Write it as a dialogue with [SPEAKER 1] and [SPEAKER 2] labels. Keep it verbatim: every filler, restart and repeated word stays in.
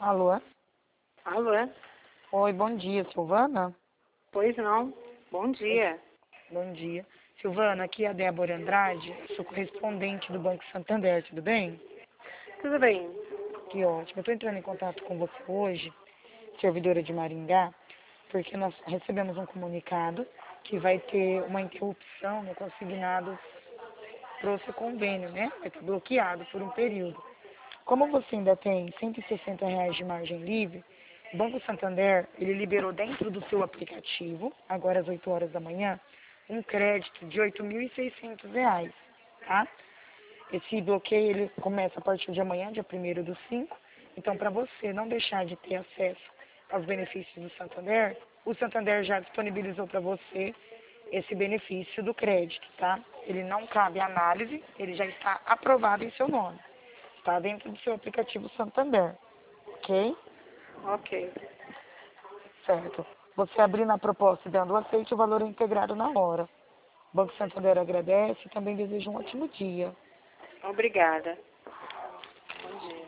[SPEAKER 1] Alô?
[SPEAKER 2] Alô?
[SPEAKER 1] Oi, bom dia, Silvana?
[SPEAKER 2] Pois não. Bom dia.
[SPEAKER 1] Bom dia. Silvana, aqui é a Débora Andrade, sou correspondente do Banco Santander, tudo bem?
[SPEAKER 2] Tudo bem?
[SPEAKER 1] Que ótimo. Eu estou entrando em contato com você hoje, servidora de Maringá, porque nós recebemos um comunicado que vai ter uma interrupção no consignado para o seu convênio, né? Vai estar bloqueado por um período. Como você ainda tem cento e sessenta reais de margem livre, o Banco Santander, ele liberou dentro do seu aplicativo, agora às oito horas da manhã, um crédito de oito mil e seiscentos reais, tá? Esse bloqueio, ele começa a partir de amanhã, dia primeiro do cinco. Então, para você não deixar de ter acesso aos benefícios do Santander, o Santander já disponibilizou para você esse benefício do crédito, tá? Ele não cabe análise, ele já está aprovado em seu nome. Está dentro do seu aplicativo Santander, ok?
[SPEAKER 2] Ok.
[SPEAKER 1] Certo. Você abrindo a proposta e dando o aceite, o valor é integrado na hora. O Banco Santander agradece e também deseja um ótimo dia.
[SPEAKER 2] Obrigada. Bom dia.